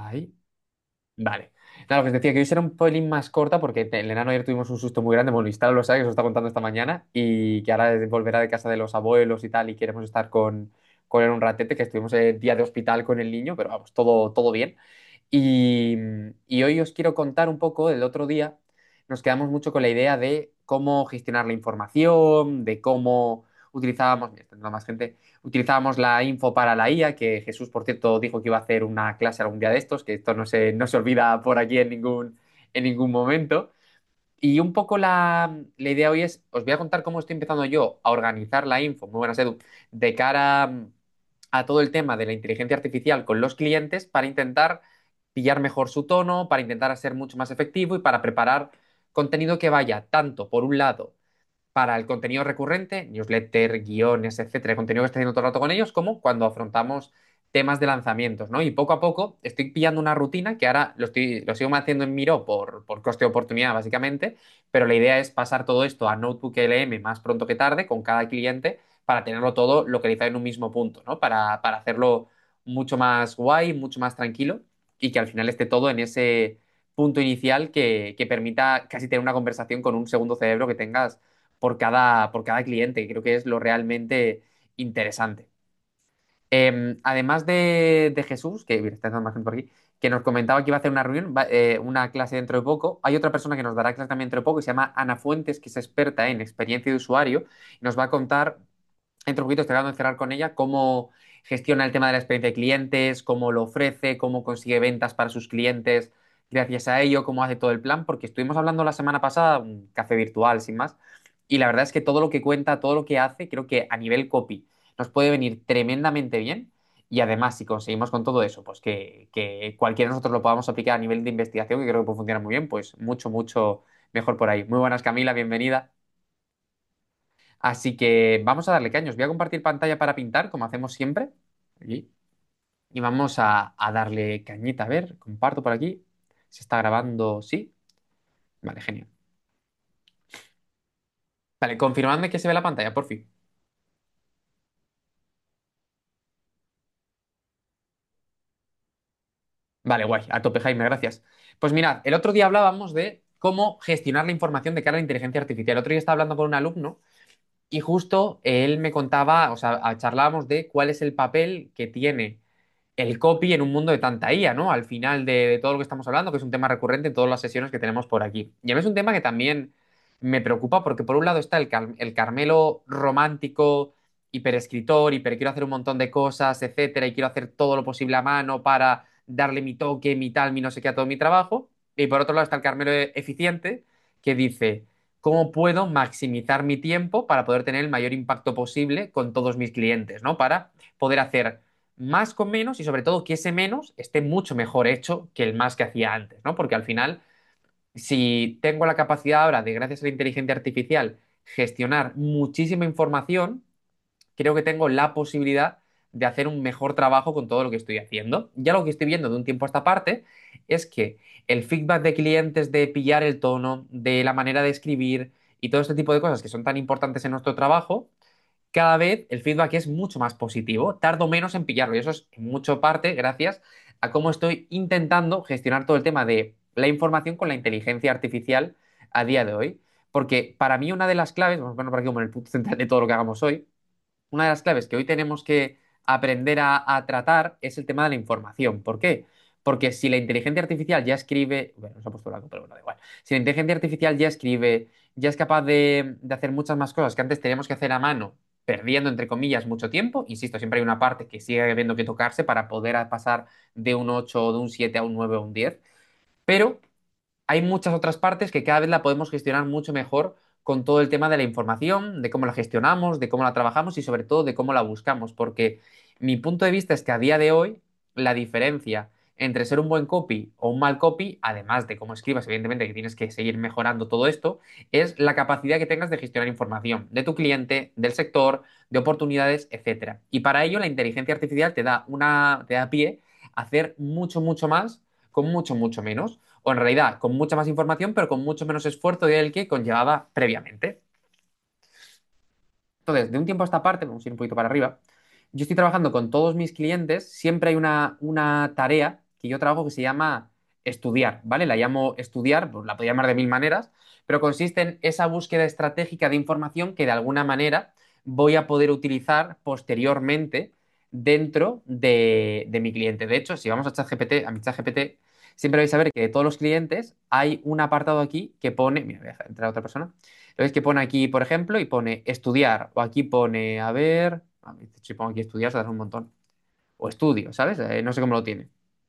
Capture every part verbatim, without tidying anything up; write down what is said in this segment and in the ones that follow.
Ahí. Vale. Nada, lo que os decía que hoy será un pelín más corta porque te- el enano ayer tuvimos un susto muy grande. Bueno, Istara lo sabe, que os está contando esta mañana y que ahora volverá de casa de los abuelos y tal y queremos estar con, con él un ratete, que estuvimos el día de hospital con el niño, pero vamos, todo, todo bien. Y, y hoy os quiero contar un poco del otro día. Nos quedamos mucho con la idea de cómo gestionar la información, de cómo utilizábamos, mira, está entrando más gente, utilizábamos la info para la I A, que Jesús, por cierto, dijo que iba a hacer una clase algún día de estos, que esto no se, no se olvida por aquí en ningún, en ningún momento. Y un poco la, la idea hoy es, os voy a contar cómo estoy empezando yo a organizar la info, muy buenas Edu, de cara a todo el tema de la inteligencia artificial con los clientes para intentar pillar mejor su tono, para intentar ser mucho más efectivo y para preparar contenido que vaya tanto, por un lado, para el contenido recurrente, newsletter, guiones, etcétera, contenido que estoy haciendo todo el rato con ellos, como cuando afrontamos temas de lanzamientos, ¿no? Y poco a poco estoy pillando una rutina que ahora lo, estoy, lo sigo haciendo en Miro por, por coste de oportunidad, básicamente, pero la idea es pasar todo esto a Notebook L M más pronto que tarde con cada cliente para tenerlo todo localizado en un mismo punto, ¿no? Para, para hacerlo mucho más guay, mucho más tranquilo y que al final esté todo en ese punto inicial que, que permita casi tener una conversación con un segundo cerebro que tengas por cada, por cada cliente, que creo que es lo realmente interesante. Eh, además de, de Jesús, que mira, está entrando más gente por aquí, que nos comentaba que iba a hacer una reunión, va- eh, una clase dentro de poco, hay otra persona que nos dará clase también dentro de poco, que se llama Ana Fuentes, que es experta en experiencia de usuario, y nos va a contar, dentro de poquito, estoy acabando de cerrar con ella, cómo gestiona el tema de la experiencia de clientes, cómo lo ofrece, cómo consigue ventas para sus clientes gracias a ello, cómo hace todo el plan, porque estuvimos hablando la semana pasada, un café virtual sin más, y la verdad es que todo lo que cuenta, todo lo que hace, creo que a nivel copy nos puede venir tremendamente bien. Y además, si conseguimos con todo eso, pues que, que cualquiera de nosotros lo podamos aplicar a nivel de investigación, que creo que puede funcionar muy bien, pues mucho, mucho mejor por ahí. Muy buenas, Camila, bienvenida. Así que vamos a darle caños. Voy a compartir pantalla para pintar, como hacemos siempre. Aquí. Y vamos a, a darle cañita. A ver, comparto por aquí. ¿Se está grabando? Sí. Vale, genial. Vale, confirmadme que se ve la pantalla, por fin. Vale, guay. A tope, Jaime, gracias. Pues mirad, el otro día hablábamos de cómo gestionar la información de cara a la inteligencia artificial. El otro día estaba hablando con un alumno y justo él me contaba, o sea, charlábamos de cuál es el papel que tiene el copy en un mundo de tanta I A, ¿no? Al final de, de todo lo que estamos hablando, que es un tema recurrente en todas las sesiones que tenemos por aquí. Y a mí es un tema que también me preocupa porque por un lado está el, car- el Carmelo romántico, hiperescritor, hiper quiero hacer un montón de cosas, etcétera, y quiero hacer todo lo posible a mano para darle mi toque, mi tal, mi no sé qué a todo mi trabajo. Y por otro lado está el Carmelo eficiente que dice, ¿cómo puedo maximizar mi tiempo para poder tener el mayor impacto posible con todos mis clientes, ¿no? Para poder hacer más con menos y sobre todo que ese menos esté mucho mejor hecho que el más que hacía antes, ¿no? Porque al final, si tengo la capacidad ahora de, gracias a la inteligencia artificial, gestionar muchísima información, creo que tengo la posibilidad de hacer un mejor trabajo con todo lo que estoy haciendo. Ya lo que estoy viendo de un tiempo a esta parte es que el feedback de clientes, de pillar el tono, de la manera de escribir y todo este tipo de cosas que son tan importantes en nuestro trabajo, cada vez el feedback es mucho más positivo, tardo menos en pillarlo y eso es en mucha parte gracias a cómo estoy intentando gestionar todo el tema de la información con la inteligencia artificial a día de hoy. Porque para mí una de las claves, vamos a ponerlo por aquí como en el punto central de todo lo que hagamos hoy, una de las claves que hoy tenemos que aprender a, a tratar es el tema de la información. ¿Por qué? Porque si la inteligencia artificial ya escribe, bueno, no se ha puesto blanco, pero bueno, da igual. Si la inteligencia artificial ya escribe, ya es capaz de, de hacer muchas más cosas que antes teníamos que hacer a mano, perdiendo, entre comillas, mucho tiempo, insisto, siempre hay una parte que sigue habiendo que tocarse para poder pasar de un ocho o de un siete a un nueve o un diez, pero hay muchas otras partes que cada vez la podemos gestionar mucho mejor con todo el tema de la información, de cómo la gestionamos, de cómo la trabajamos y sobre todo de cómo la buscamos, porque mi punto de vista es que a día de hoy la diferencia entre ser un buen copy o un mal copy, además de cómo escribas, evidentemente que tienes que seguir mejorando todo esto, es la capacidad que tengas de gestionar información de tu cliente, del sector, de oportunidades, etcétera. Y para ello la inteligencia artificial te da una te da pie a hacer mucho mucho más con mucho mucho menos o en realidad con mucha más información, pero con mucho menos esfuerzo del que conllevaba previamente. Entonces, de un tiempo a esta parte, vamos a ir un poquito para arriba, yo estoy trabajando con todos mis clientes, siempre hay una, una tarea que yo trabajo que se llama estudiar, ¿vale? La llamo estudiar, pues la puedo llamar de mil maneras, pero consiste en esa búsqueda estratégica de información que de alguna manera voy a poder utilizar posteriormente dentro de, de mi cliente. De hecho, si vamos a ChatGPT, a mi ChatGPT, siempre vais a ver que de todos los clientes hay un apartado aquí que pone, mira, voy a dejar entrar a otra persona, lo veis que pone aquí, por ejemplo, y pone estudiar, o aquí pone, a ver, a ver, si pongo aquí estudiar, se dará un montón, o estudio, ¿sabes? Eh, no sé cómo lo tiene.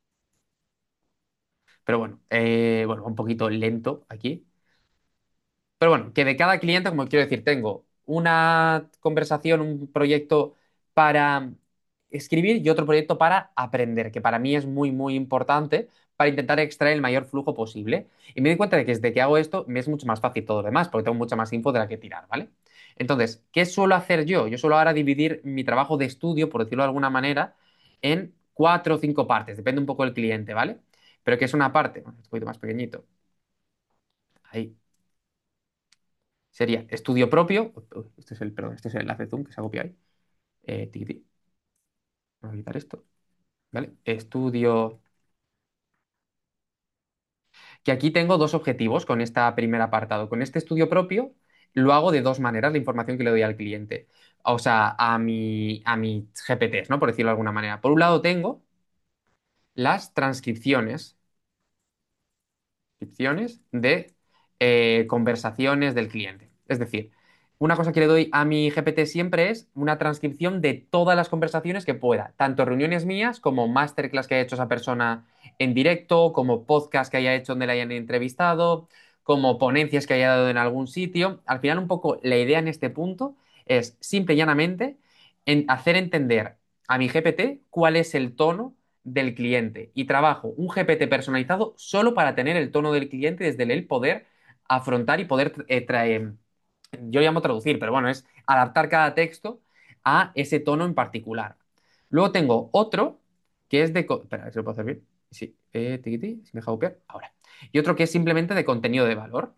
Pero bueno, eh, bueno, un poquito lento aquí. Pero bueno, que de cada cliente, como quiero decir, tengo una conversación, un proyecto para escribir y otro proyecto para aprender, que para mí es muy, muy importante para intentar extraer el mayor flujo posible. Y me di cuenta de que desde que hago esto me es mucho más fácil todo lo demás, porque tengo mucha más info de la que tirar, ¿vale? Entonces, ¿qué suelo hacer yo? Yo suelo ahora dividir mi trabajo de estudio, por decirlo de alguna manera, en cuatro o cinco partes, depende un poco del cliente, ¿vale? Pero que es una parte, bueno, es un poquito más pequeñito, ahí. Sería estudio propio. Uy, este es el, perdón, este es el enlace Zoom que se ha copiado ahí. Eh, tiquití. Vamos a quitar esto. ¿Vale? Estudio. Que aquí tengo dos objetivos con este primer apartado. Con este estudio propio lo hago de dos maneras, la información que le doy al cliente. O sea, a mi, a mis G P Ts, ¿no? Por decirlo de alguna manera. Por un lado tengo las transcripciones descripciones de eh, conversaciones del cliente. Es decir, una cosa que le doy a mi G P T siempre es una transcripción de todas las conversaciones que pueda, tanto reuniones mías como masterclass que haya hecho esa persona en directo, como podcast que haya hecho donde le hayan entrevistado, como ponencias que haya dado en algún sitio. Al final, un poco la idea en este punto es simple y llanamente en hacer entender a mi G P T cuál es el tono del cliente y trabajo un G P T personalizado solo para tener el tono del cliente y desde él poder afrontar y poder eh, traer, yo llamo traducir, pero bueno, es adaptar cada texto a ese tono en particular. Luego tengo otro que es de... co- Espera, a ver si lo puedo hacer bien. Sí, eh, tiqui, tiqui, si me deja copiar. Ahora. Y otro que es simplemente de contenido de valor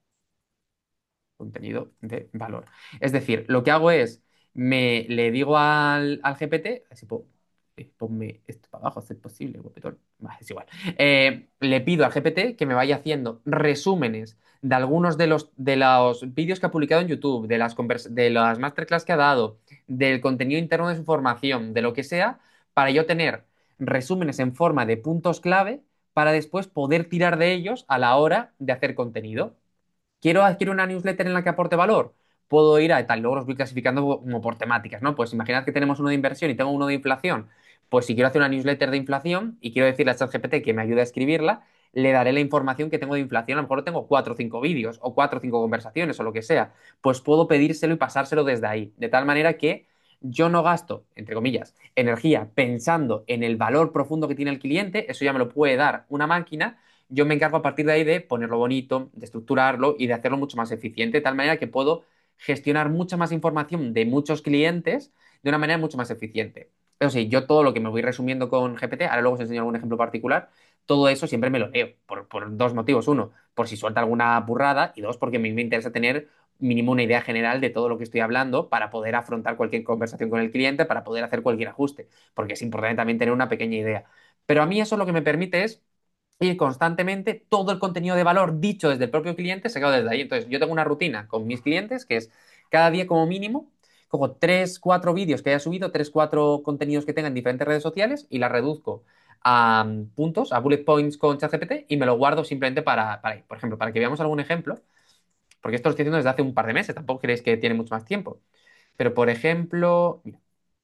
contenido de valor. Es decir, lo que hago es, me le digo al, al G P T, así po- eh, ponme esto para abajo, si es posible, guapetón. Vale, es igual. Eh, le pido al G P T que me vaya haciendo resúmenes de algunos de los, de los vídeos que ha publicado en YouTube, de las, convers- de las masterclass que ha dado, del contenido interno de su formación, de lo que sea, para yo tener resúmenes en forma de puntos clave para después poder tirar de ellos a la hora de hacer contenido. ¿Quiero adquirir una newsletter en la que aporte valor? Puedo ir a tal, luego los voy clasificando como por temáticas, ¿no? Pues imaginad que tenemos uno de inversión y tengo uno de inflación. Pues si quiero hacer una newsletter de inflación y quiero decirle a ChatGPT que me ayude a escribirla, le daré la información que tengo de inflación. A lo mejor tengo cuatro o cinco vídeos o cuatro o cinco conversaciones o lo que sea. Pues puedo pedírselo y pasárselo desde ahí. De tal manera que yo no gasto, entre comillas, energía pensando en el valor profundo que tiene el cliente. Eso ya me lo puede dar una máquina. Yo me encargo a partir de ahí de ponerlo bonito, de estructurarlo y de hacerlo mucho más eficiente, de tal manera que puedo gestionar mucha más información de muchos clientes de una manera mucho más eficiente. Eso sí, yo todo lo que me voy resumiendo con G P T, ahora luego os enseño algún ejemplo particular, todo eso siempre me lo leo, por, por dos motivos. Uno, por si suelta alguna burrada, y dos, porque a mí me interesa tener mínimo una idea general de todo lo que estoy hablando para poder afrontar cualquier conversación con el cliente, para poder hacer cualquier ajuste, porque es importante también tener una pequeña idea. Pero a mí eso lo que me permite es y constantemente todo el contenido de valor dicho desde el propio cliente se queda desde ahí. Entonces, yo tengo una rutina con mis clientes que es cada día como mínimo, cojo tres, cuatro vídeos que haya subido, tres, cuatro contenidos que tenga en diferentes redes sociales y las reduzco a mm, puntos, a bullet points con ChatGPT y me lo guardo simplemente para, para, por ejemplo, para que veamos algún ejemplo, porque esto lo estoy haciendo desde hace un par de meses, tampoco creéis que tiene mucho más tiempo. Pero, por ejemplo, mira,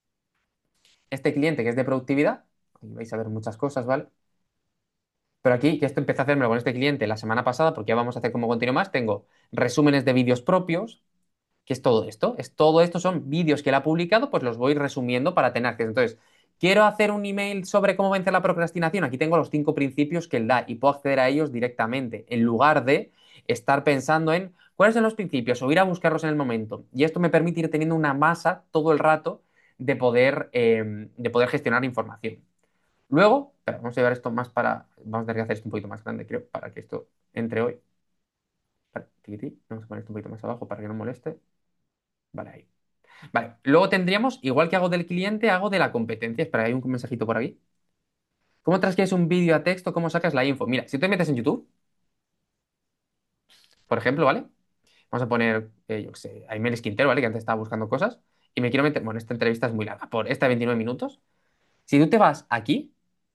este cliente que es de productividad, ahí vais a ver muchas cosas, ¿vale? Pero aquí, que esto empecé a hacérmelo con este cliente la semana pasada, porque ya vamos a hacer como continuo más, tengo resúmenes de vídeos propios, que es todo esto. Es todo esto son vídeos que él ha publicado, pues los voy resumiendo para tener acceso. Entonces, quiero hacer un email sobre cómo vencer la procrastinación. Aquí tengo los cinco principios que él da y puedo acceder a ellos directamente, en lugar de estar pensando en cuáles son los principios o ir a buscarlos en el momento. Y esto me permite ir teniendo una masa todo el rato de poder, eh, de poder gestionar información. Luego, espera, vamos a llevar esto más para. Vamos a tener que hacer esto un poquito más grande, creo, para que esto entre hoy. Vale, tiquití. Vamos a poner esto un poquito más abajo para que no moleste. Vale, ahí. Vale, luego tendríamos, igual que hago del cliente, hago de la competencia. Espera, hay un mensajito por aquí. ¿Cómo transcribes un vídeo a texto? ¿Cómo sacas la info? Mira, si tú te metes en YouTube, por ejemplo, ¿vale? Vamos a poner, eh, yo qué sé, a Imelis Quintero, ¿vale? Que antes estaba buscando cosas. Y me quiero meter, bueno, esta entrevista es muy larga, por esta de veintinueve minutos. Si tú te vas aquí,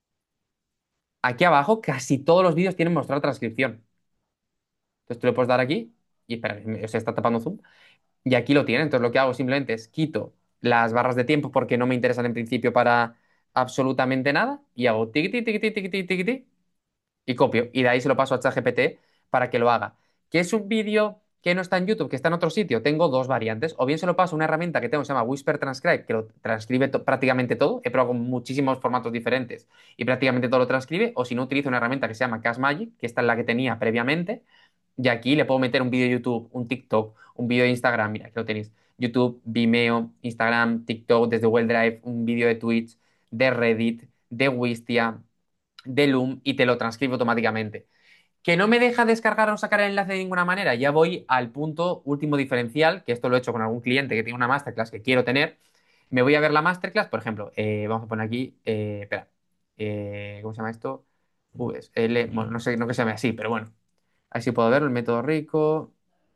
aquí abajo, casi todos los vídeos tienen mostrar transcripción. Entonces tú le puedes dar aquí, y espera, me- se está tapando Zoom, y aquí lo tiene. Entonces lo que hago simplemente es quito las barras de tiempo porque no me interesan en principio para absolutamente nada, y hago tiquiti, tiquiti, tiquiti, tiquiti, y copio. Y de ahí se lo paso a ChatGPT para que lo haga. ¿Qué es un vídeo que no está en YouTube, que está en otro sitio? Tengo dos variantes. O bien se lo paso a una herramienta que tengo que se llama Whisper Transcribe, que lo transcribe to- prácticamente todo. He probado con muchísimos formatos diferentes y prácticamente todo lo transcribe. O si no, utilizo una herramienta que se llama Casmagic, que esta es la que tenía previamente. Y aquí le puedo meter un vídeo de YouTube, un TikTok, un vídeo de Instagram. Mira, aquí lo tenéis. YouTube, Vimeo, Instagram, TikTok, desde Google Drive, un vídeo de Twitch, de Reddit, de Wistia, de Loom y te lo transcribe automáticamente. ¿Que no me deja descargar o sacar el enlace de ninguna manera? Ya voy al punto último diferencial, que esto lo he hecho con algún cliente que tiene una masterclass que quiero tener. Me voy a ver la masterclass, por ejemplo, eh, vamos a poner aquí, eh, espera, eh, ¿cómo se llama esto? V S L, bueno, no sé, no que se llame así, pero bueno, así puedo ver el método rico.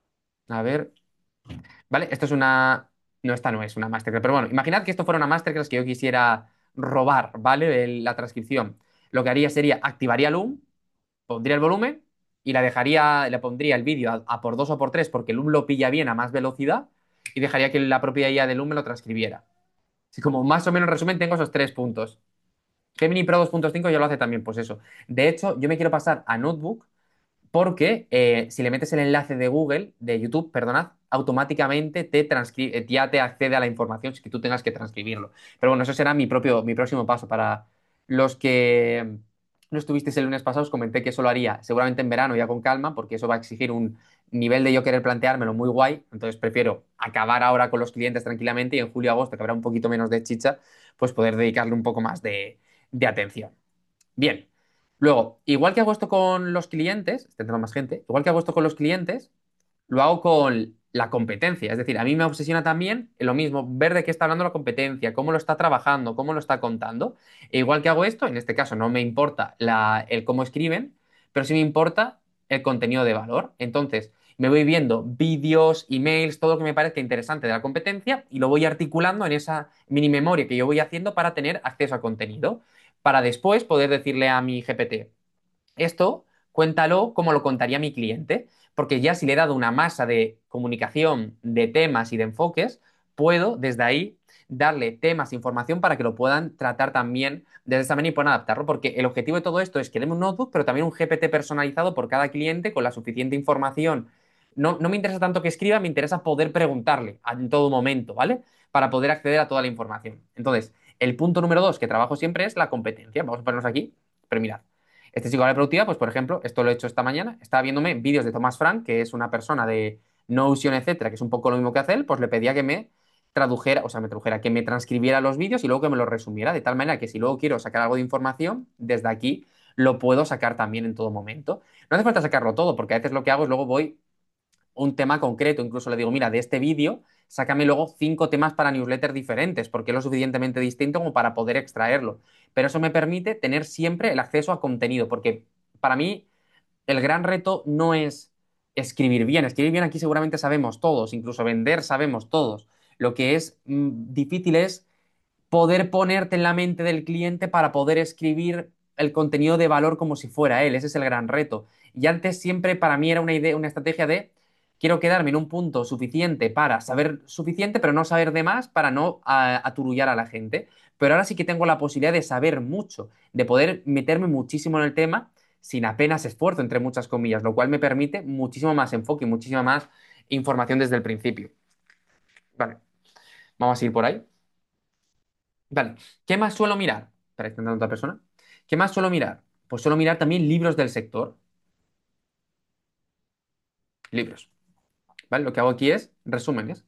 A ver, ¿vale? Esto es una... No, esta no es una masterclass, pero bueno, imaginad que esto fuera una masterclass que yo quisiera robar, ¿vale? El- la transcripción. Lo que haría sería activaría Loom, pondría el volumen y la dejaría, le pondría el vídeo a, a por dos o por tres porque el Loom lo pilla bien a más velocidad y dejaría que la propia I A de Loom me lo transcribiera. Así como más o menos en resumen tengo esos tres puntos. Gemini Pro dos punto cinco ya lo hace también, pues eso. De hecho, yo me quiero pasar a Notebook porque eh, si le metes el enlace de Google, de YouTube, perdonad, automáticamente te transcribe, ya te accede a la información sin que tú tengas que transcribirlo. Pero bueno, eso será mi propio, mi próximo paso. Para los que no estuvisteis el lunes pasado, os comenté que eso lo haría seguramente en verano ya con calma, porque eso va a exigir un nivel de yo querer planteármelo muy guay. Entonces prefiero acabar ahora con los clientes tranquilamente y en julio agosto, que habrá un poquito menos de chicha, pues poder dedicarle un poco más de, de atención. Bien. Luego, igual que hago esto con los clientes, este tema más gente, igual que hago esto con los clientes, lo hago con la competencia. Es decir, a mí me obsesiona también lo mismo, ver de qué está hablando la competencia, cómo lo está trabajando, cómo lo está contando. E igual que hago esto, en este caso no me importa la- el cómo escriben, pero sí me importa el contenido de valor. Entonces, me voy viendo vídeos, emails, todo lo que me parezca interesante de la competencia y lo voy articulando en esa mini memoria que yo voy haciendo para tener acceso a contenido. Para después poder decirle a mi G P T, esto cuéntalo como lo contaría mi cliente, porque ya si le he dado una masa de comunicación, de temas y de enfoques, puedo desde ahí darle temas, información para que lo puedan tratar también desde esa manera y puedan adaptarlo, porque el objetivo de todo esto es que demos un notebook, pero también un G P T personalizado por cada cliente con la suficiente información. No, no me interesa tanto que escriba, me interesa poder preguntarle en todo momento, ¿vale? Para poder acceder a toda la información. Entonces, el punto número dos que trabajo siempre es la competencia. Vamos a ponernos aquí, pero mirad. Este psicóloga productiva, pues por ejemplo, esto lo he hecho esta mañana, estaba viéndome vídeos de Thomas Frank, que es una persona de Notion, etcétera, que es un poco lo mismo que hace él, pues le pedía que me tradujera, o sea, me tradujera, que me transcribiera los vídeos y luego que me los resumiera, de tal manera que si luego quiero sacar algo de información, desde aquí lo puedo sacar también en todo momento. No hace falta sacarlo todo, porque a veces lo que hago es luego voy un tema concreto, incluso le digo, mira, de este vídeo, sácame luego cinco temas para newsletters diferentes, porque es lo suficientemente distinto como para poder extraerlo. Pero eso me permite tener siempre el acceso a contenido, porque para mí el gran reto no es escribir bien. Escribir bien aquí seguramente sabemos todos, incluso vender sabemos todos. Lo que es mm, difícil es poder ponerte en la mente del cliente para poder escribir el contenido de valor como si fuera él. Ese es el gran reto. Y antes siempre para mí era una idea, una estrategia de quiero quedarme en un punto suficiente para saber suficiente, pero no saber de más para no a- aturullar a la gente. Pero ahora sí que tengo la posibilidad de saber mucho, de poder meterme muchísimo en el tema sin apenas esfuerzo, entre muchas comillas, lo cual me permite muchísimo más enfoque y muchísima más información desde el principio. Vale, vamos a ir por ahí. Vale, ¿qué más suelo mirar? Para intentar otra persona. ¿Qué más suelo mirar? Pues suelo mirar también libros del sector. Libros. ¿Vale? Lo que hago aquí es resúmenes.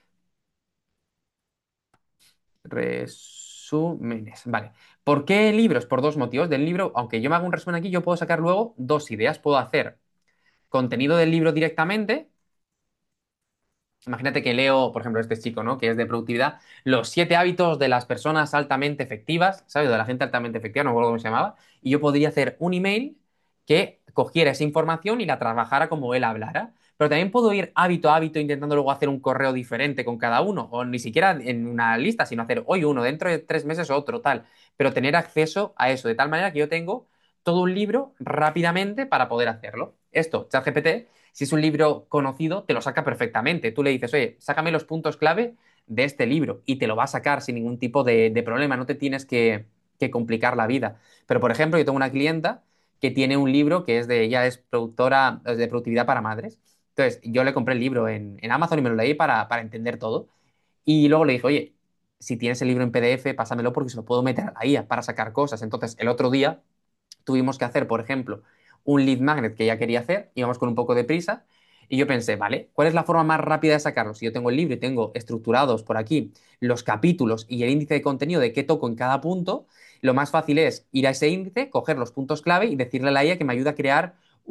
Resúmenes. Vale. ¿Por qué libros? Por dos motivos. Del libro, aunque yo me haga un resumen aquí, yo puedo sacar luego dos ideas. Puedo hacer contenido del libro directamente Imagínate que leo, por ejemplo, este chico, ¿no? Que es de productividad, los siete hábitos de las personas altamente efectivas, ¿sabes? De la gente altamente efectiva, no me acuerdo cómo se llamaba. Y yo podría hacer un email que cogiera esa información y la trabajara como él hablara. Pero también puedo ir hábito a hábito intentando luego hacer un correo diferente con cada uno, o ni siquiera en una lista, sino hacer hoy uno, dentro de tres meses otro, tal. Pero tener acceso a eso, de tal manera que yo tengo todo un libro rápidamente para poder hacerlo. Esto, ChatGPT, si es un libro conocido, te lo saca perfectamente. Tú le dices, oye, sácame los puntos clave de este libro y te lo va a sacar sin ningún tipo de, de problema, no te tienes que, que complicar la vida. Pero, por ejemplo, yo tengo una clienta que tiene un libro que es de, ella es productora es de productividad para madres. Entonces, yo le compré el libro en, en Amazon y me lo leí para, para entender todo. Y luego le dije, oye, si tienes el libro en P D F, pásamelo porque se lo puedo meter a la I A para sacar cosas. Entonces, el otro día tuvimos que hacer, por ejemplo, un lead magnet que ella quería hacer, íbamos con un poco de prisa, y yo pensé, vale, ¿cuál es la forma más rápida de sacarlo? Si yo tengo el libro y tengo estructurados por aquí los capítulos y el índice de contenido de qué toco en cada punto, lo más fácil es ir a ese índice, coger los puntos clave y decirle a la I A que me ayude a crear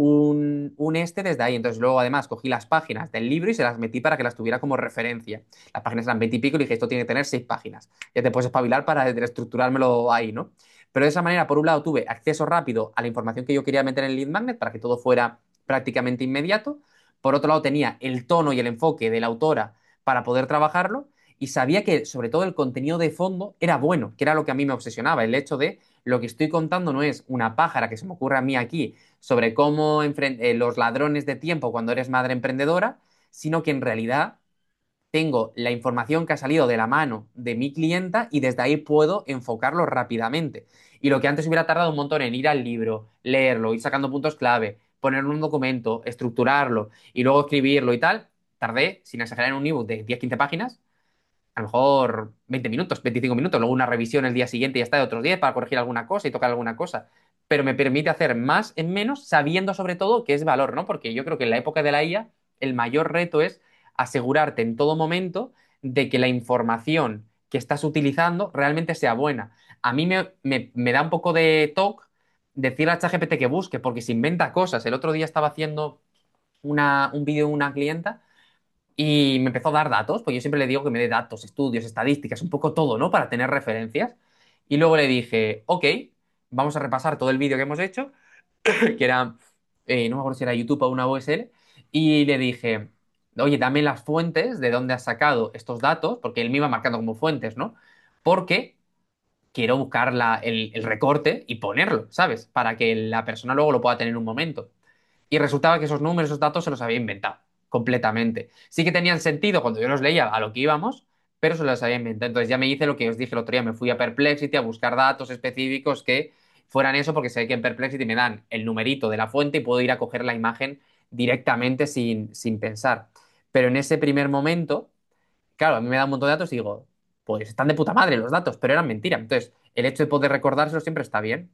un, un este desde ahí. Entonces luego además cogí las páginas del libro y se las metí para que las tuviera como referencia. Las páginas eran veinte y pico y dije, esto tiene que tener seis páginas. Ya te puedes espabilar para estructurármelo ahí, ¿no? Pero de esa manera, por un lado, tuve acceso rápido a la información que yo quería meter en el lead magnet para que todo fuera prácticamente inmediato. Por otro lado, tenía el tono y el enfoque de la autora para poder trabajarlo y sabía que, sobre todo, el contenido de fondo era bueno, que era lo que a mí me obsesionaba. El hecho de lo que estoy contando no es una pájara que se me ocurre a mí aquí sobre cómo eh, los ladrones de tiempo cuando eres madre emprendedora, sino que en realidad tengo la información que ha salido de la mano de mi clienta y desde ahí puedo enfocarlo rápidamente. Y lo que antes hubiera tardado un montón en ir al libro, leerlo, ir sacando puntos clave, ponerlo en un documento, estructurarlo y luego escribirlo y tal, tardé, sin exagerar, en un ebook de diez quince páginas, a lo mejor veinte minutos, veinticinco minutos, luego una revisión el día siguiente y ya está de otros diez para corregir alguna cosa y tocar alguna cosa. Pero me permite hacer más en menos, sabiendo sobre todo que es valor, ¿no? Porque yo creo que en la época de la I A, el mayor reto es asegurarte en todo momento de que la información que estás utilizando realmente sea buena. A mí me, me- me da un poco de toque decirle a ChatGPT que busque, porque se inventa cosas. El otro día estaba haciendo una- un vídeo de una clienta y me empezó a dar datos, pues yo siempre le digo que me dé datos, estudios, estadísticas, un poco todo, ¿no? Para tener referencias. Y luego le dije, ok, vamos a repasar todo el vídeo que hemos hecho, que era, eh, no me acuerdo si era YouTube o una U S L, y le dije, oye, dame las fuentes de dónde has sacado estos datos, porque él me iba marcando como fuentes, ¿no? Porque quiero buscar la- el, el recorte y ponerlo, ¿sabes? Para que la persona luego lo pueda tener en un momento. Y resultaba que esos números, esos datos se los había inventado completamente. Sí que tenían sentido cuando yo los leía a lo que íbamos, pero se los había inventado. Entonces ya me hice lo que os dije el otro día, me fui a Perplexity a buscar datos específicos que fueran eso, porque sé que en Perplexity me dan el numerito de la fuente y puedo ir a coger la imagen directamente sin, sin pensar. Pero en ese primer momento, claro, a mí me da un montón de datos y digo, pues están de puta madre los datos, pero eran mentira. Entonces, el hecho de poder recordárselo siempre está bien.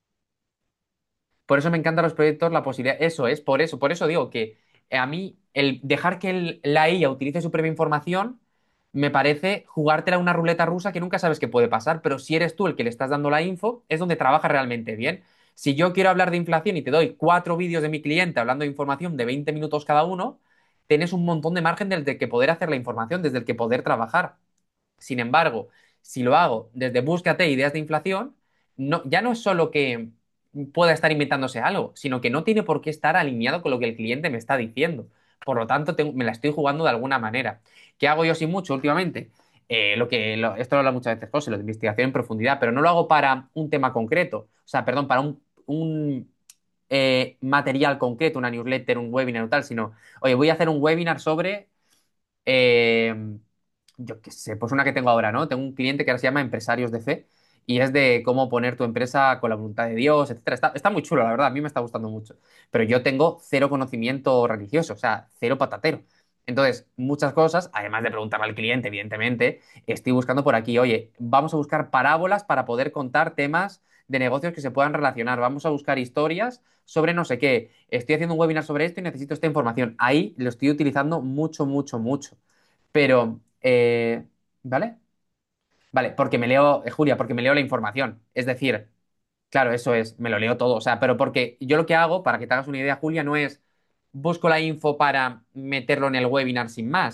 Por eso me encantan los proyectos, la posibilidad, eso es, por eso, por eso digo que eh, a mí el dejar que el- la I A utilice su propia información me parece jugártela a una ruleta rusa que nunca sabes qué puede pasar, pero si eres tú el que le estás dando la info, es donde trabaja realmente bien. Si yo quiero hablar de inflación y te doy cuatro vídeos de mi cliente hablando de información de veinte minutos cada uno, tienes un montón de margen desde el que poder hacer la información, desde el que poder trabajar. Sin embargo, si lo hago desde búscate ideas de inflación, no, ya no es solo que pueda estar inventándose algo, sino que no tiene por qué estar alineado con lo que el cliente me está diciendo. Por lo tanto, tengo- me la estoy jugando de alguna manera. ¿Qué hago yo sin mucho últimamente? Eh, lo que, lo- esto lo habla muchas veces José, lo de investigación en profundidad, pero no lo hago para un tema concreto, o sea, perdón, para un, un, eh, material concreto, una newsletter, un webinar o tal, sino, oye, voy a hacer un webinar sobre eh, yo qué sé, pues una que tengo ahora, ¿no? Tengo un cliente que ahora se llama Empresarios de Fe y es de cómo poner tu empresa con la voluntad de Dios, etcétera. Está, está muy chulo, la verdad, a mí me está gustando mucho. Pero yo tengo cero conocimiento religioso, o sea, cero patatero. Entonces, muchas cosas, además de preguntarle al cliente, evidentemente, estoy buscando por aquí, oye, vamos a buscar parábolas para poder contar temas de negocios que se puedan relacionar, vamos a buscar historias sobre no sé qué, estoy haciendo un webinar sobre esto y necesito esta información. Ahí lo estoy utilizando mucho, mucho, mucho. Pero, eh, ¿vale? Vale, porque me leo, eh, Julia, porque me leo la información. Es decir, claro, eso es, me lo leo todo. O sea, pero porque yo lo que hago, para que te hagas una idea, Julia, no es busco la info para meterlo en el webinar sin más,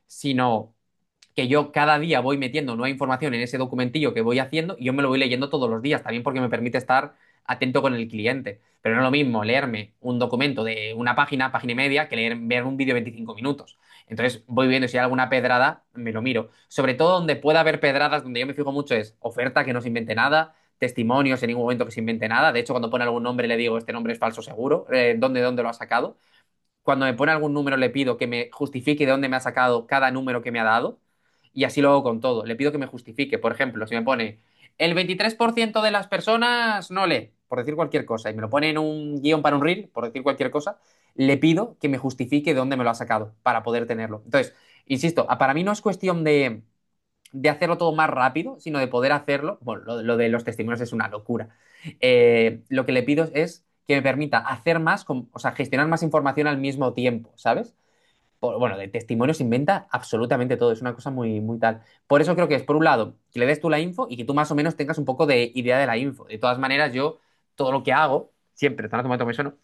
sino que yo cada día voy metiendo nueva información en ese documentillo que voy haciendo y yo me lo voy leyendo todos los días, también porque me permite estar atento con el cliente. Pero no es lo mismo leerme un documento de una página, página y media, que leer, ver un vídeo de veinticinco minutos. Entonces voy viendo si hay alguna pedrada, me lo miro. Sobre todo donde pueda haber pedradas, donde yo me fijo mucho es oferta, que no se invente nada, testimonios, en ningún momento que se invente nada. De hecho, cuando pone algún nombre le digo, este nombre es falso seguro, eh, ¿dónde, dónde lo ha sacado? Cuando me pone algún número le pido que me justifique de dónde me ha sacado cada número que me ha dado y así lo hago con todo. Le pido que me justifique. Por ejemplo, si me pone el veintitrés por ciento de las personas no lee, por decir cualquier cosa, y me lo pone en un guión para un reel, por decir cualquier cosa, le pido que me justifique de dónde me lo ha sacado para poder tenerlo. Entonces, insisto, para mí no es cuestión de, de hacerlo todo más rápido, sino de poder hacerlo. Bueno, lo, lo de los testimonios es una locura. Eh, lo que le pido es que me permita hacer más, con- o sea, gestionar más información al mismo tiempo, ¿sabes? Por- bueno, de testimonios se inventa absolutamente todo, es una cosa muy, muy tal. Por eso creo que es, por un lado, que le des tú la info y que tú más o menos tengas un poco de idea de la info. De todas maneras, yo, todo lo que hago, siempre, tanto tomate me sueno,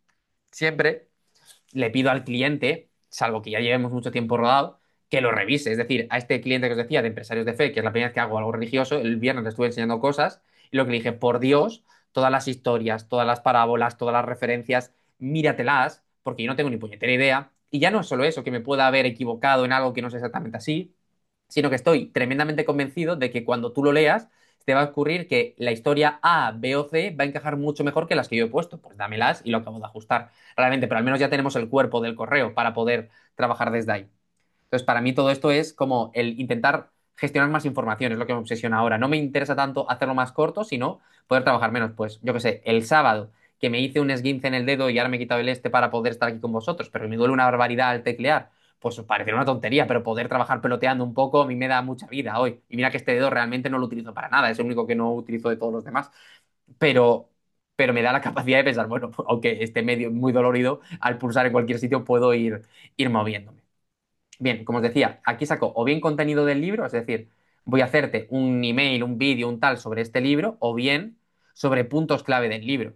siempre le pido al cliente, salvo que ya llevemos mucho tiempo rodado, que lo revise. Es decir, a este cliente que os decía de empresarios de fe, que es la primera vez que hago algo religioso, el viernes le estuve enseñando cosas y lo que le dije, por Dios, todas las historias, todas las parábolas, todas las referencias, míratelas, porque yo no tengo ni puñetera idea. Y ya no es solo eso, que me pueda haber equivocado en algo que no es exactamente así, sino que estoy tremendamente convencido de que cuando tú lo leas, te va a ocurrir que la historia A, B o C va a encajar mucho mejor que las que yo he puesto. Pues dámelas y lo acabo de ajustar. Realmente, pero al menos ya tenemos el cuerpo del correo para poder trabajar desde ahí. Entonces, para mí todo esto es como el intentar gestionar más información, es lo que me obsesiona ahora. No me interesa tanto hacerlo más corto, sino poder trabajar menos. Pues, yo qué sé, el sábado que me hice un esguince en el dedo y ahora me he quitado el este para poder estar aquí con vosotros, pero me duele una barbaridad al teclear. Pues os parecerá una tontería, pero poder trabajar peloteando un poco a mí me da mucha vida hoy. Y mira que este dedo realmente no lo utilizo para nada, es el único que no utilizo de todos los demás. Pero, pero me da la capacidad de pensar, bueno, aunque esté medio muy dolorido, al pulsar en cualquier sitio puedo ir, ir moviéndome. Bien, como os decía, aquí saco o bien contenido del libro, es decir, voy a hacerte un email, un vídeo, un tal sobre este libro, o bien sobre puntos clave del libro.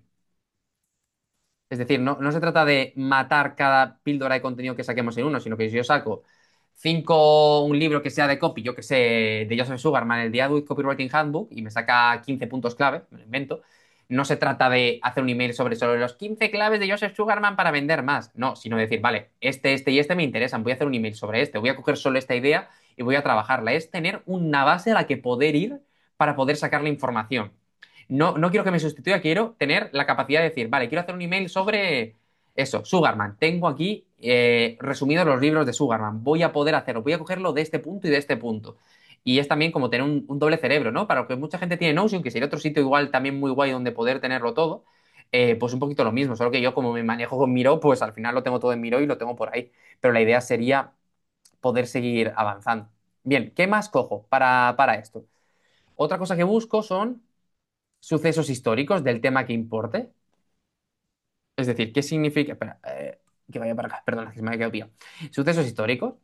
Es decir, no, no se trata de matar cada píldora de contenido que saquemos en uno, sino que si yo saco cinco, un libro que sea de copy, yo que sé, de Joseph Sugarman, el The Adobe Copywriting Handbook, y me saca quince puntos clave, me lo invento, no se trata de hacer un email sobre solo los quince claves de Joseph Sugarman para vender más, no, sino decir, vale, este, este y este me interesan, voy a hacer un email sobre este, voy a coger solo esta idea y voy a trabajarla. Es tener una base a la que poder ir para poder sacar la información. No, no quiero que me sustituya, quiero tener la capacidad de decir, vale, quiero hacer un email sobre eso, Sugarman. Tengo aquí eh, resumidos los libros de Sugarman. Voy a poder hacerlo, voy a cogerlo de este punto y de este punto. Y es también como tener un, un doble cerebro, ¿no? Para lo que mucha gente tiene Notion, que sería otro sitio igual también muy guay donde poder tenerlo todo, eh, pues un poquito lo mismo, solo que yo como me manejo con Miro, pues al final lo tengo todo en Miro y lo tengo por ahí. Pero la idea sería poder seguir avanzando. Bien, ¿qué más cojo para, para esto? Otra cosa que busco son sucesos históricos del tema que importe. Es decir, ¿qué significa? Espera, eh, que vaya para acá, perdona, que se me ha quedado pillado. Sucesos históricos.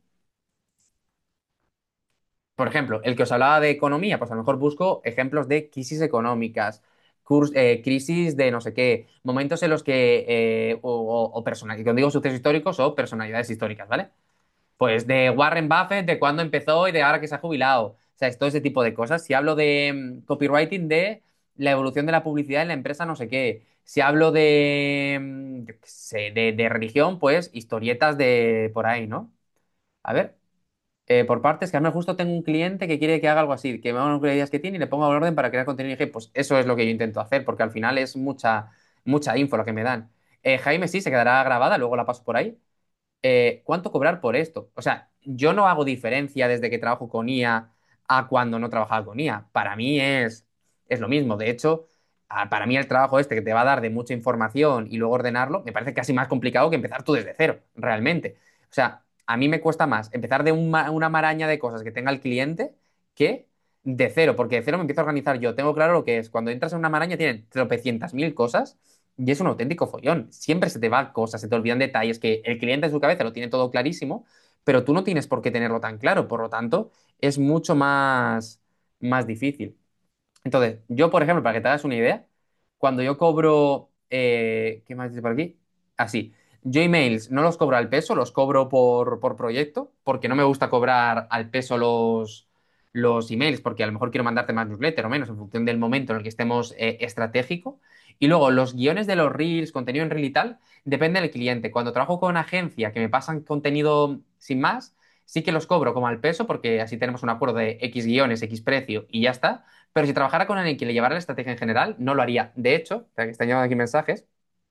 Por ejemplo, el que os hablaba de economía, pues a lo mejor busco ejemplos de crisis económicas, curs- eh, crisis de no sé qué, momentos en los que, eh, o, o, o persona- cuando digo sucesos históricos o personalidades históricas, ¿vale? Pues de Warren Buffett, de cuándo empezó y de ahora que se ha jubilado. O sea, es todo ese tipo de cosas. Si hablo de mm, copywriting, de la evolución de la publicidad en la empresa, no sé qué. Si hablo de, mm, yo qué sé, de, de religión, pues historietas de por ahí, ¿no? A ver, eh, por partes, que a mí justo tengo un cliente que quiere que haga algo así, que me haga unas ideas que tiene y le ponga un orden para crear contenido. Y dije, pues eso es lo que yo intento hacer, porque al final es mucha, mucha info la que me dan. Eh, Jaime sí, se quedará grabada, luego la paso por ahí eh, ¿cuánto cobrar por esto? O sea, yo no hago diferencia desde que trabajo con I A a cuando no trabajaba con I A. Para mí es, es lo mismo. De hecho, a- para mí el trabajo este que te va a dar de mucha información y luego ordenarlo, me parece casi más complicado que empezar tú desde cero, realmente. O sea, a mí me cuesta más empezar de un ma- una maraña de cosas que tenga el cliente que de cero, porque de cero me empiezo a organizar yo. Tengo claro lo que es. Cuando entras en una maraña tienen tropecientas mil cosas y es un auténtico follón. Siempre se te van cosas, se te olvidan detalles que el cliente en su cabeza lo tiene todo clarísimo, pero tú no tienes por qué tenerlo tan claro. Por lo tanto, es mucho más, más difícil. Entonces, yo, por ejemplo, para que te hagas una idea, cuando yo cobro, eh, ¿qué más dice por aquí? Así. Yo emails no los cobro al peso, los cobro por, por proyecto, porque no me gusta cobrar al peso los, los emails, porque a lo mejor quiero mandarte más newsletter o menos en función del momento en el que estemos eh, estratégico. Y luego los guiones de los reels, contenido en reel y tal, depende del cliente. Cuando trabajo con una agencia que me pasan contenido sin más, sí que los cobro como al peso, porque así tenemos un acuerdo de X guiones, X precio y ya está. Pero si trabajara con alguien que le llevara la estrategia en general, no lo haría. De hecho, o sea, que están llegando aquí mensajes,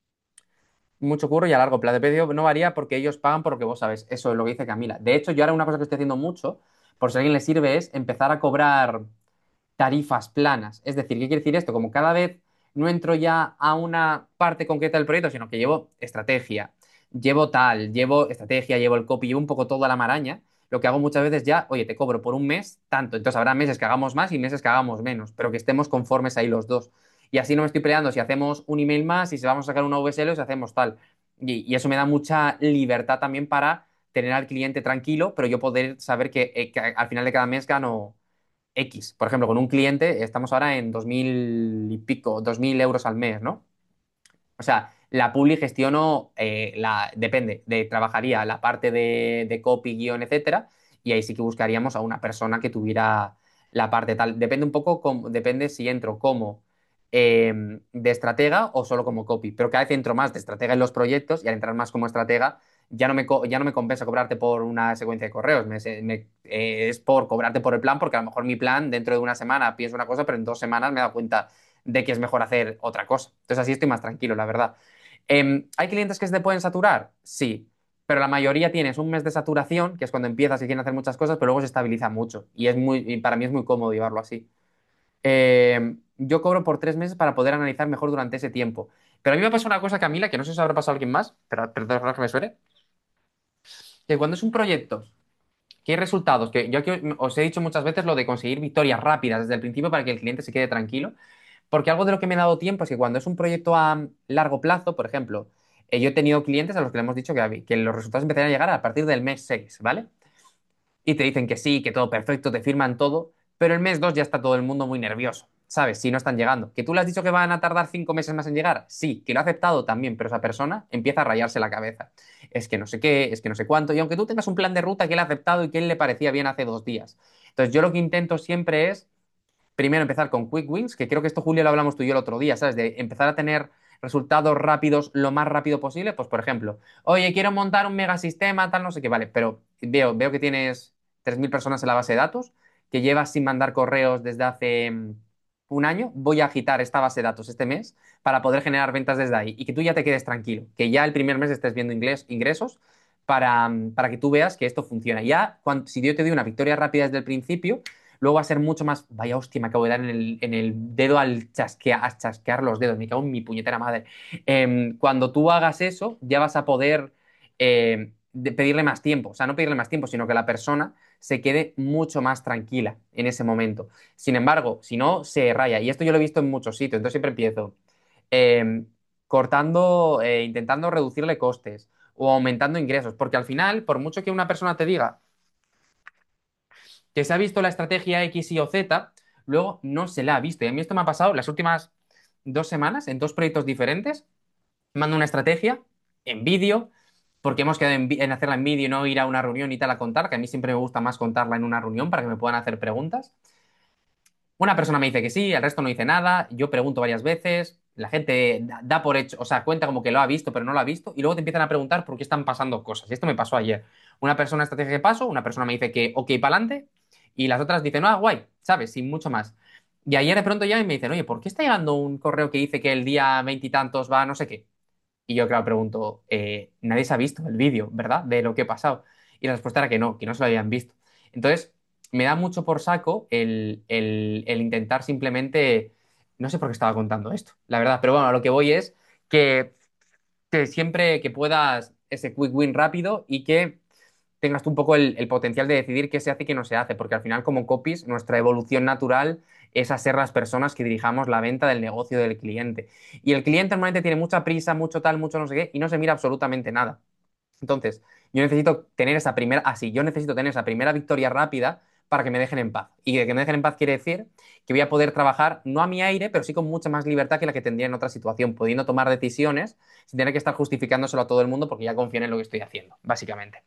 mucho curro y a largo plazo. El precio no varía porque ellos pagan por lo que vos sabes. Eso es lo que dice Camila. De hecho, yo ahora una cosa que estoy haciendo mucho, por si a alguien le sirve, es empezar a cobrar tarifas planas. Es decir, ¿qué quiere decir esto? Como cada vez no entro ya a una parte concreta del proyecto, sino que llevo estrategia, llevo tal, llevo estrategia, llevo el copy, llevo un poco toda la maraña. Lo que hago muchas veces ya, oye, te cobro por un mes tanto. Entonces habrá meses que hagamos más y meses que hagamos menos, pero que estemos conformes ahí los dos. Y así no me estoy peleando si hacemos un email más y si vamos a sacar una V S L o si hacemos tal. Y, y eso me da mucha libertad también para tener al cliente tranquilo, pero yo poder saber que, eh, que al final de cada mes gano X. Por ejemplo, con un cliente estamos ahora en dos mil y pico, dos mil euros al mes, ¿no? O sea, la publi gestiono, eh, la, depende, de, trabajaría la parte de, de copy, guión, etcétera, y ahí sí que buscaríamos a una persona que tuviera la parte tal. Depende un poco, cómo- depende si entro como eh, de estratega o solo como copy, pero cada vez entro más de estratega en los proyectos y al entrar más como estratega ya no me, co- ya no me compensa cobrarte por una secuencia de correos, me- se- me- eh, es por cobrarte por el plan, porque a lo mejor mi plan dentro de una semana pienso una cosa, pero en dos semanas me he dado cuenta de que es mejor hacer otra cosa. Entonces así estoy más tranquilo, la verdad. Em, ¿hay clientes que se te pueden saturar? Sí, pero la mayoría tienes un mes de saturación, que es cuando empiezas y quieren hacer muchas cosas, pero luego se estabiliza mucho y es muy, y para mí es muy cómodo llevarlo así. Em, yo cobro por tres meses para poder analizar mejor durante ese tiempo. Pero a mí me pasa una cosa, Camila, que no sé si habrá pasado a alguien más, pero perdón que me suene, que cuando es un proyecto que hay resultados, que yo aquí os he dicho muchas veces lo de conseguir victorias rápidas desde el principio para que el cliente se quede tranquilo. Porque algo de lo que me he dado tiempo es que cuando es un proyecto a largo plazo, por ejemplo, eh, yo he tenido clientes a los que le hemos dicho que, que los resultados empezarían a llegar a partir del mes seis, ¿vale? Y te dicen que sí, que todo perfecto, te firman todo, pero el mes dos ya está todo el mundo muy nervioso, ¿sabes? Si no están llegando. ¿Que tú le has dicho que van a tardar cinco meses más en llegar? Sí, que lo ha aceptado también, pero esa persona empieza a rayarse la cabeza. Es que no sé qué, es que no sé cuánto, y aunque tú tengas un plan de ruta que él ha aceptado y que él le parecía bien hace dos días. Entonces yo lo que intento siempre es primero empezar con quick wins, que creo que esto, Julio, lo hablamos tú y yo el otro día, ¿sabes? De empezar a tener resultados rápidos lo más rápido posible. Pues, por ejemplo, oye, quiero montar un megasistema, tal, no sé qué, vale, pero veo, veo que tienes tres mil personas en la base de datos, que llevas sin mandar correos desde hace mm, un año. Voy a agitar esta base de datos este mes para poder generar ventas desde ahí y que tú ya te quedes tranquilo, que ya el primer mes estés viendo ingles- ingresos para, mm, para que tú veas que esto funciona. Ya, cuando, si yo te doy una victoria rápida desde el principio, luego va a ser mucho más. Vaya hostia, me acabo de dar en el, en el dedo al chasquear, a chasquear los dedos. Me cago en mi puñetera madre. Em, cuando tú hagas eso, ya vas a poder em, de- pedirle más tiempo. O sea, no pedirle más tiempo, sino que la persona se quede mucho más tranquila en ese momento. Sin embargo, si no, se raya. Y esto yo lo he visto en muchos sitios. Entonces siempre empiezo em, cortando, eh, intentando reducirle costes o aumentando ingresos. Porque al final, por mucho que una persona te diga que se ha visto la estrategia X, Y o Z, luego no se la ha visto. Y a mí esto me ha pasado las últimas dos semanas en dos proyectos diferentes. Mando una estrategia en vídeo, porque hemos quedado en, vi- en hacerla en vídeo y no ir a una reunión y tal a contar, que a mí siempre me gusta más contarla en una reunión para que me puedan hacer preguntas. Una persona me dice que sí, el resto no dice nada, yo pregunto varias veces, la gente da, da por hecho, o sea, cuenta como que lo ha visto, pero no lo ha visto, y luego te empiezan a preguntar por qué están pasando cosas. Y esto me pasó ayer. Una persona estrategia que paso, una persona me dice que ok, para adelante, y las otras dicen, ah, guay, ¿sabes? Sin mucho más. Y ayer de pronto ya me dicen, oye, ¿por qué está llegando un correo que dice que el día veintitantos va a no sé qué? Y yo, claro, pregunto, eh, nadie se ha visto el vídeo, ¿verdad? De lo que ha pasado. Y la respuesta era que no, que no se lo habían visto. Entonces, me da mucho por saco el, el- el intentar simplemente. No sé por qué estaba contando esto, la verdad, pero bueno, a lo que voy es que, que siempre que puedas ese quick win rápido y que tengas tú un poco el, el potencial de decidir qué se hace y qué no se hace, porque al final, como copies, nuestra evolución natural es a ser las personas que dirijamos la venta del negocio del cliente. Y el cliente normalmente tiene mucha prisa, mucho tal, mucho no sé qué, y no se mira absolutamente nada. Entonces, yo necesito tener esa primera, así, yo necesito tener esa primera victoria rápida para que me dejen en paz. Y de que me dejen en paz quiere decir que voy a poder trabajar no a mi aire, pero sí con mucha más libertad que la que tendría en otra situación, pudiendo tomar decisiones sin tener que estar justificándoselo a todo el mundo porque ya confían en lo que estoy haciendo, básicamente.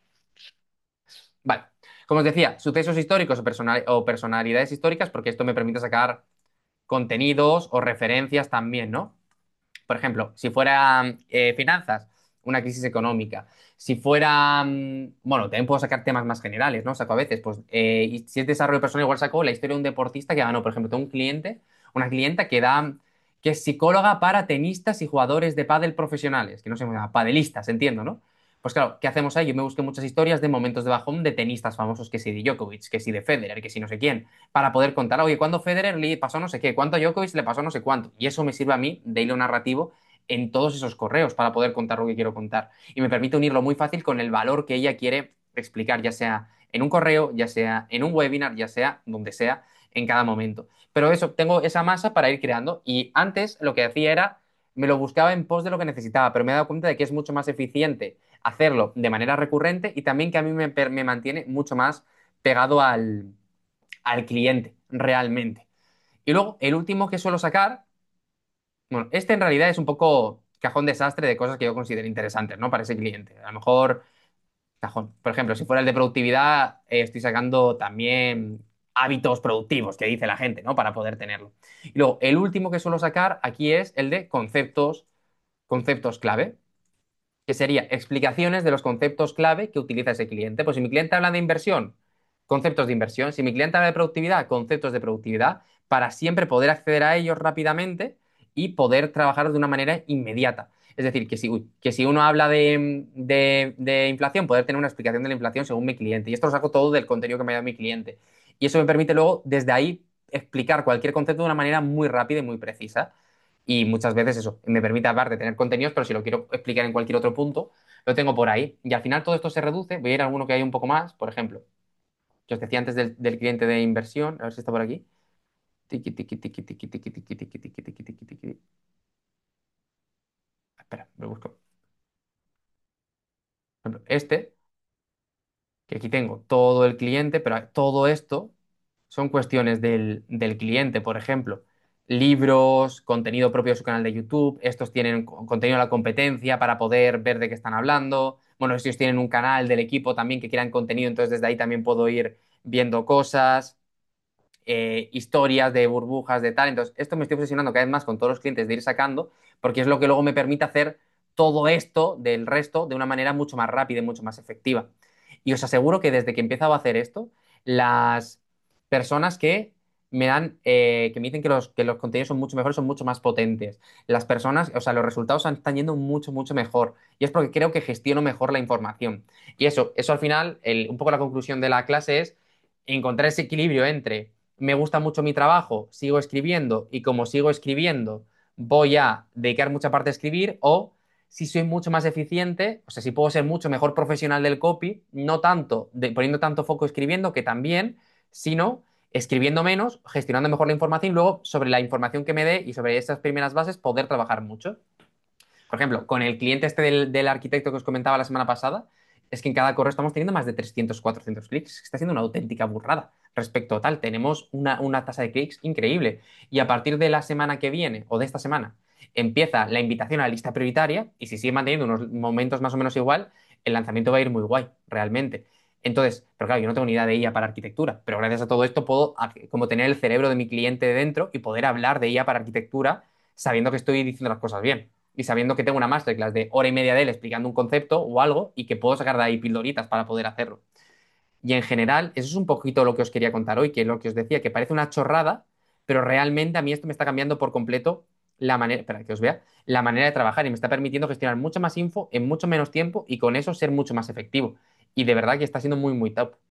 Vale. Como os decía, sucesos históricos o, personal- o personalidades históricas, porque esto me permite sacar contenidos o referencias también, ¿no? Por ejemplo, si fuera eh, finanzas, una crisis económica. Si fuera, mm, bueno, también puedo sacar temas más generales, ¿no? Saco a veces, pues, eh, y si es desarrollo personal, igual saco la historia de un deportista que ganó. Por ejemplo, tengo un cliente, una clienta que da, que es psicóloga para tenistas y jugadores de pádel profesionales, que no se llama padelistas, entiendo, ¿no? Pues claro, ¿qué hacemos ahí? Yo me busqué muchas historias de momentos de bajón de tenistas famosos, que si de Djokovic, que si de Federer, que si no sé quién, para poder contar, oye, ¿cuándo Federer le pasó no sé qué? ¿Cuánto a Djokovic le pasó no sé cuánto? Y eso me sirve a mí de hilo narrativo en todos esos correos para poder contar lo que quiero contar. Y me permite unirlo muy fácil con el valor que ella quiere explicar, ya sea en un correo, ya sea en un webinar, ya sea donde sea, en cada momento. Pero eso, tengo esa masa para ir creando. Y antes lo que hacía era, me lo buscaba en pos de lo que necesitaba, pero me he dado cuenta de que es mucho más eficiente hacerlo de manera recurrente y también que a mí me, me mantiene mucho más pegado al, al cliente, realmente. Y luego, el último que suelo sacar, bueno, este en realidad es un poco cajón desastre de cosas que yo considero interesantes, ¿no? Para ese cliente. A lo mejor, cajón. Por ejemplo, si fuera el de productividad, eh, estoy sacando también hábitos productivos, que dice la gente, ¿no? Para poder tenerlo. Y luego, el último que suelo sacar aquí es el de conceptos, conceptos clave, que sería explicaciones de los conceptos clave que utiliza ese cliente. Pues si mi cliente habla de inversión, conceptos de inversión. Si mi cliente habla de productividad, conceptos de productividad, para siempre poder acceder a ellos rápidamente y poder trabajarlos de una manera inmediata. Es decir, que si, uy, que si uno habla de, de, de inflación, poder tener una explicación de la inflación según mi cliente. Y esto lo saco todo del contenido que me da mi cliente. Y eso me permite luego, desde ahí, explicar cualquier concepto de una manera muy rápida y muy precisa. Y muchas veces eso me permite hablar de tener contenidos, pero si lo quiero explicar en cualquier otro punto, lo tengo por ahí. Y al final todo esto se reduce. Voy a ir a alguno que hay un poco más. Por ejemplo, que os decía antes del, del cliente de inversión, a ver si está por aquí. Tiki, tiki, tiki, tiki, tiki, tiki, tiki, tiki, tiki, tiki, tiki. Espera, me busco. Por ejemplo, este, que aquí tengo todo el cliente, pero todo esto son cuestiones del, del cliente, por ejemplo. Libros, contenido propio de su canal de YouTube, estos tienen co- contenido de la competencia para poder ver de qué están hablando. Bueno, estos tienen un canal del equipo también que crean contenido, entonces desde ahí también puedo ir viendo cosas. Eh, historias de burbujas, de tal. Entonces, esto me estoy obsesionando cada vez más con todos los clientes de ir sacando, porque es lo que luego me permite hacer todo esto del resto de una manera mucho más rápida y mucho más efectiva. Y os aseguro que desde que he empezado a hacer esto, las personas que me dan, eh, que me dicen que los, que los contenidos son mucho mejores, son mucho más potentes. Las personas, o sea, los resultados están yendo mucho, mucho mejor. Y es porque creo que gestiono mejor la información. Y eso, eso al final, el- un poco la conclusión de la clase es encontrar ese equilibrio entre me gusta mucho mi trabajo, sigo escribiendo y como sigo escribiendo voy a dedicar mucha parte a escribir o si soy mucho más eficiente, o sea, si puedo ser mucho mejor profesional del copy, no tanto de, poniendo tanto foco escribiendo, que también, sino escribiendo menos, gestionando mejor la información y luego sobre la información que me dé y sobre esas primeras bases poder trabajar mucho. Por ejemplo, con el cliente este del, del arquitecto que os comentaba la semana pasada, es que en cada correo estamos teniendo más de trescientos, cuatrocientos clics. Está siendo una auténtica burrada respecto a tal. Tenemos una, una tasa de clics increíble. Y a partir de la semana que viene, o de esta semana, empieza la invitación a la lista prioritaria. Y si sigue manteniendo unos momentos más o menos igual, el lanzamiento va a ir muy guay, realmente. Entonces, pero claro, yo no tengo ni idea de I A para arquitectura, pero gracias a todo esto puedo a- como tener el cerebro de mi cliente dentro y poder hablar de I A para arquitectura sabiendo que estoy diciendo las cosas bien y sabiendo que tengo una masterclass de hora y media de él explicando un concepto o algo y que puedo sacar de ahí pildoritas para poder hacerlo. Y en general, eso es un poquito lo que os quería contar hoy, que lo que os decía, que parece una chorrada, pero realmente a mí esto me está cambiando por completo la manera, espera, que os vea, la manera de trabajar y me está permitiendo gestionar mucha más info en mucho menos tiempo y con eso ser mucho más efectivo. Y de verdad que está siendo muy, muy top.